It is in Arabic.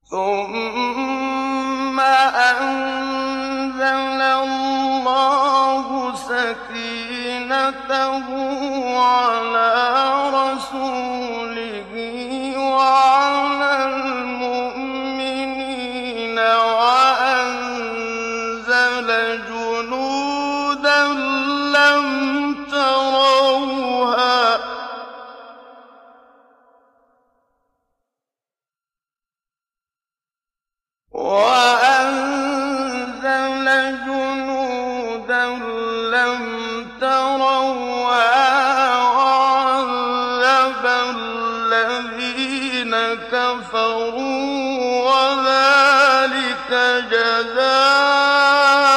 ثُمَّ أَنزَلَ اللَّهُ سَكِينَتَهُ عَلَىٰ رَسُولِهِ وَعَلَى الْمُؤْمِنِينَ وَأَنزَلَ جُنُودًا لَّمْ تَرَوْهَا وَعَذَّبَ الَّذِينَ كَفَرُوا ۚ وَذَٰلِكَ جَزَاءُ